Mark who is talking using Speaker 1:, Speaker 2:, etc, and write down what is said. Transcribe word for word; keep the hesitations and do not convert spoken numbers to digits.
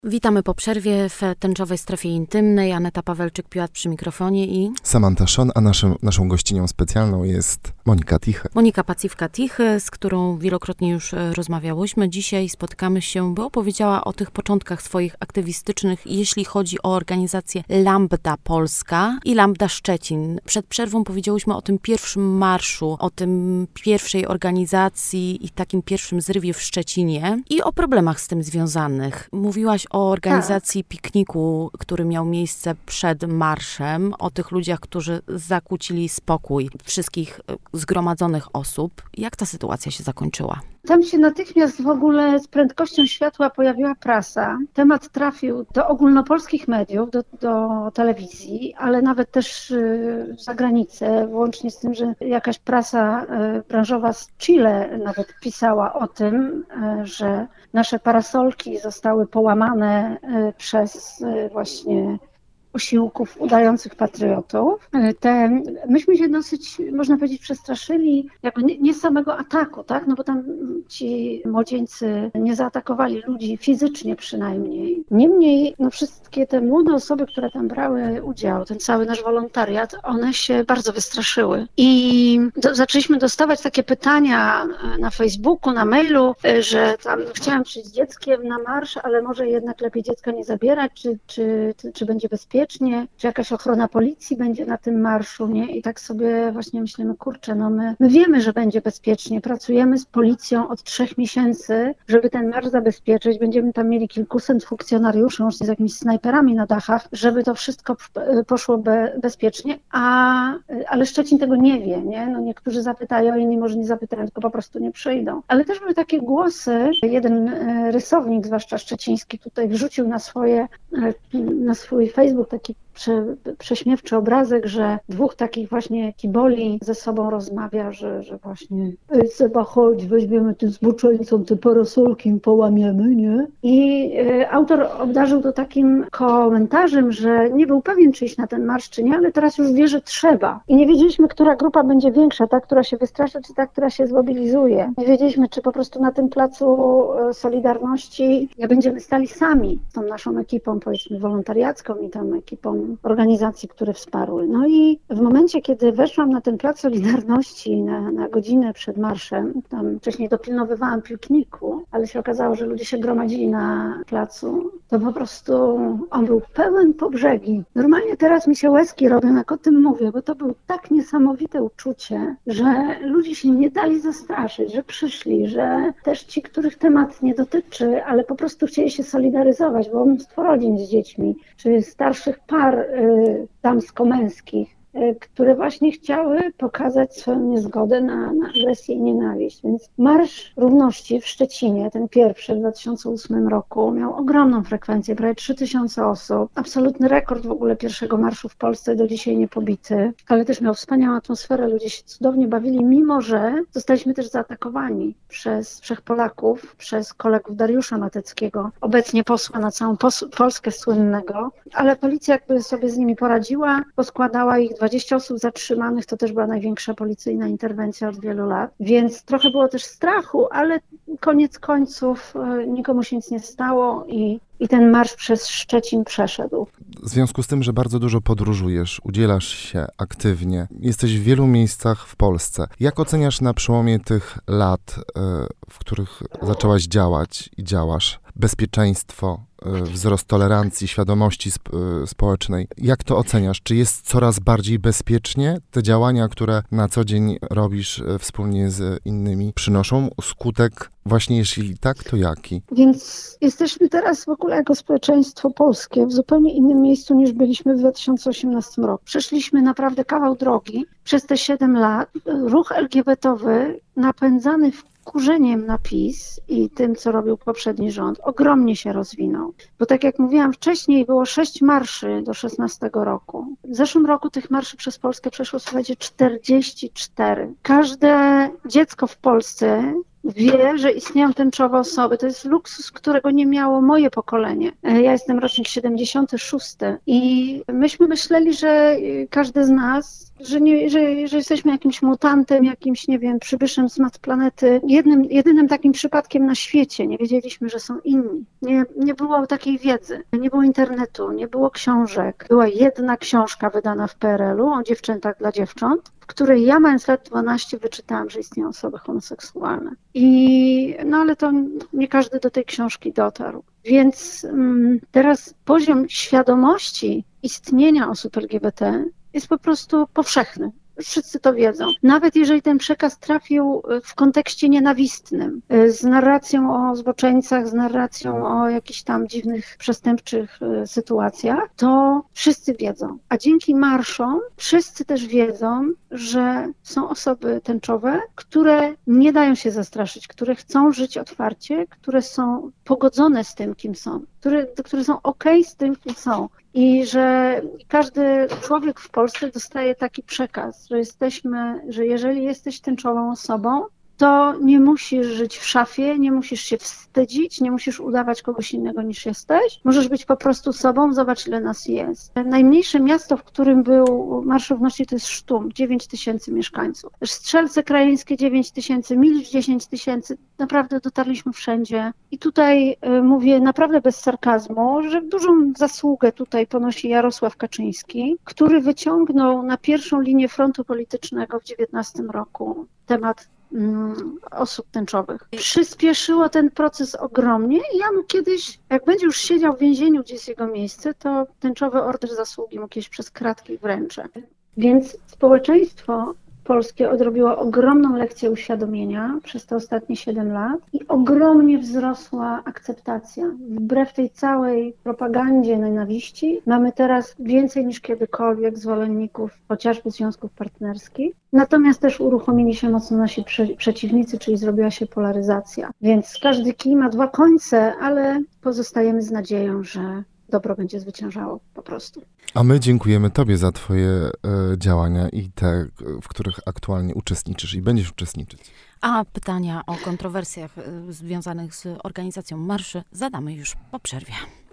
Speaker 1: Witamy po przerwie w tęczowej strefie intymnej. Aneta Pawelczyk-Piłat przy mikrofonie i
Speaker 2: Samanta Szon, a naszym, naszą gościnią specjalną jest Monika Tichy.
Speaker 1: Monika Paciwka-Tichy, z którą wielokrotnie już rozmawiałyśmy. Dzisiaj spotykamy się, by opowiedziała o tych początkach swoich aktywistycznych, jeśli chodzi o organizację Lambda Polska i Lambda Szczecin. Przed przerwą powiedziałyśmy o tym pierwszym marszu, o tym pierwszej organizacji i takim pierwszym zrywie w Szczecinie i o problemach z tym związanych. Mówiłaś o organizacji tak. pikniku, który miał miejsce przed marszem, o tych ludziach, którzy zakłócili spokój wszystkich zgromadzonych osób. Jak ta sytuacja się zakończyła?
Speaker 3: Tam się natychmiast w ogóle z prędkością światła pojawiła prasa. Temat trafił do ogólnopolskich mediów, do, do telewizji, ale nawet też za granicę, włącznie z tym, że jakaś prasa branżowa z Chile nawet pisała o tym, że nasze parasolki zostały połamane przez właśnie osiłków udających patriotów. Te, myśmy się dosyć, można powiedzieć, przestraszyli jakby nie, nie samego ataku, tak? No bo tam ci młodzieńcy nie zaatakowali ludzi fizycznie przynajmniej. Niemniej no wszystkie te młode osoby, które tam brały udział, ten cały nasz wolontariat, one się bardzo wystraszyły. I do, zaczęliśmy dostawać takie pytania na Facebooku, na mailu, że tam chciałam przyjść z dzieckiem na marsz, ale może jednak lepiej dziecka nie zabierać, czy, czy, czy, czy będzie bezpiecznie. Czy jakaś ochrona policji będzie na tym marszu, nie? I tak sobie właśnie myślimy, kurczę, no my, my wiemy, że będzie bezpiecznie, pracujemy z policją od trzech miesięcy, żeby ten marsz zabezpieczyć, będziemy tam mieli kilkuset funkcjonariuszy, łącznie z jakimiś snajperami na dachach, żeby to wszystko poszło be, bezpiecznie, a, ale Szczecin tego nie wie, nie? No niektórzy zapytają, inni może nie zapytają, tylko po prostu nie przyjdą. Ale też były takie głosy, jeden rysownik, zwłaszcza szczeciński, tutaj wrzucił na swoje, na swój Facebook taki prze, prześmiewczy obrazek, że dwóch takich właśnie kiboli ze sobą rozmawia, że, że właśnie ej Seba, chodź, weźmiemy tym zboczeńcom te parasolki i połamiemy, nie? I y, autor obdarzył to takim komentarzem, że nie był pewien, czy iść na ten marsz, czy nie, ale teraz już wie, że trzeba. I nie wiedzieliśmy, która grupa będzie większa, ta, która się wystraszy, czy ta, która się zmobilizuje. Nie wiedzieliśmy, czy po prostu na tym placu Solidarności będziemy stali sami z tą naszą ekipą, powiedzmy, wolontariacką i tą ekipą organizacji, które wsparły. No i w momencie, kiedy weszłam na ten plac Solidarności na, na godzinę przed marszem, tam wcześniej dopilnowywałam pikniku, ale się okazało, że ludzie się gromadzili na placu, to po prostu on był pełen po brzegi. Normalnie teraz mi się łezki robią, jak o tym mówię, bo to było tak niesamowite uczucie, że ludzie się nie dali zastraszyć, że przyszli, że też ci, których temat nie dotyczy, ale po prostu chcieli się solidaryzować, bo mnóstwo rodzin z dziećmi, czy starszych par y, damsko-męskich, y, które właśnie chciały pokazać swoją niezgodę na, na agresję i nienawiść. Więc Marsz Równości w Szczecinie, ten pierwszy w dwa tysiące ósmym roku, miał ogromną frekwencję, prawie trzy tysiące osób. Absolutny rekord w ogóle pierwszego marszu w Polsce, do dzisiaj niepobity, ale też miał wspaniałą atmosferę, ludzie się cudownie bawili, mimo że zostaliśmy też zaatakowani przez trzech Polaków, przez kolegów Dariusza Mateckiego, obecnie posła na całą pos- Polskę słynnego, ale policja jakby sobie z nimi poradziła, poskładała ich dwadzieścia osób zatrzymanych, to też była największa policyjna interwencja od wielu lat, więc trochę było też strachu, ale koniec końców nikomu się nic nie stało i I ten marsz przez Szczecin przeszedł.
Speaker 2: W związku z tym, że bardzo dużo podróżujesz, udzielasz się aktywnie, jesteś w wielu miejscach w Polsce. Jak oceniasz na przełomie tych lat, w których zaczęłaś działać i działasz, bezpieczeństwo, wzrost tolerancji, świadomości sp- społecznej? Jak to oceniasz? Czy jest coraz bardziej bezpiecznie? Te działania, które na co dzień robisz wspólnie z innymi, przynoszą skutek? Właśnie jeśli tak, to jaki?
Speaker 3: Więc jesteśmy teraz w ogóle jako społeczeństwo polskie w zupełnie innym miejscu niż byliśmy w dwa tysiące osiemnastym roku. Przeszliśmy naprawdę kawał drogi przez te siedem lat. Ruch el gie be towy napędzany wkurzeniem na PiS i tym, co robił poprzedni rząd, ogromnie się rozwinął. Bo tak jak mówiłam wcześniej, było sześć marszy do szesnastego roku. W zeszłym roku tych marszy przez Polskę przeszło, słuchajcie, czterdzieści cztery. Każde dziecko w Polsce wie, że istnieją tęczowe osoby. To jest luksus, którego nie miało moje pokolenie. Ja jestem rocznik siedemdziesiąty szósty i myśmy myśleli, że każdy z nas, że, nie, że, że jesteśmy jakimś mutantem, jakimś, nie wiem, przybyszem z mat planety. Jednym, jedynym takim przypadkiem na świecie. Nie wiedzieliśmy, że są inni. Nie, nie było takiej wiedzy. Nie było internetu, nie było książek. Była jedna książka wydana w P R L u o dziewczętach dla dziewcząt, w której ja, mając lat dwanaście, wyczytałam, że istnieją osoby homoseksualne. I no ale to nie każdy do tej książki dotarł. Więc um, teraz poziom świadomości istnienia osób L G B T jest po prostu powszechny. Wszyscy to wiedzą. Nawet jeżeli ten przekaz trafił w kontekście nienawistnym, z narracją o zboczeńcach, z narracją o jakichś tam dziwnych, przestępczych sytuacjach, to wszyscy wiedzą. A dzięki marszom wszyscy też wiedzą, że są osoby tęczowe, które nie dają się zastraszyć, które chcą żyć otwarcie, które są pogodzone z tym, kim są, które, które są okej z tym, kim są. I że każdy człowiek w Polsce dostaje taki przekaz, że jesteśmy, że jeżeli jesteś tęczową osobą, to nie musisz żyć w szafie, nie musisz się wstydzić, nie musisz udawać kogoś innego niż jesteś. Możesz być po prostu sobą, zobacz ile nas jest. Najmniejsze miasto, w którym był Marsz Równości, to jest Sztum, dziewięć tysięcy mieszkańców. Strzelce Krajeńskie dziewięć tysięcy, Milcz dziesięć tysięcy, naprawdę dotarliśmy wszędzie. I tutaj y, mówię naprawdę bez sarkazmu, że dużą zasługę tutaj ponosi Jarosław Kaczyński, który wyciągnął na pierwszą linię frontu politycznego w dziewiętnastym roku temat osób tęczowych. Przyspieszyło ten proces ogromnie i ja mu kiedyś, jak będzie już siedział w więzieniu, gdzie jest jego miejsce, to tęczowy order zasługi mu kiedyś przez kratki wręczę. Więc społeczeństwo polskie odrobiło ogromną lekcję uświadomienia przez te ostatnie siedem lat i ogromnie wzrosła akceptacja. Wbrew tej całej propagandzie nienawiści mamy teraz więcej niż kiedykolwiek zwolenników chociażby związków partnerskich. Natomiast też uruchomili się mocno nasi prze- przeciwnicy, czyli zrobiła się polaryzacja. Więc każdy kij ma dwa końce, ale pozostajemy z nadzieją, że dobro będzie zwyciężało po prostu.
Speaker 2: A my dziękujemy Tobie za Twoje e, działania i te, w których aktualnie uczestniczysz i będziesz uczestniczyć.
Speaker 1: A pytania o kontrowersjach e, związanych z organizacją marszy zadamy już po przerwie.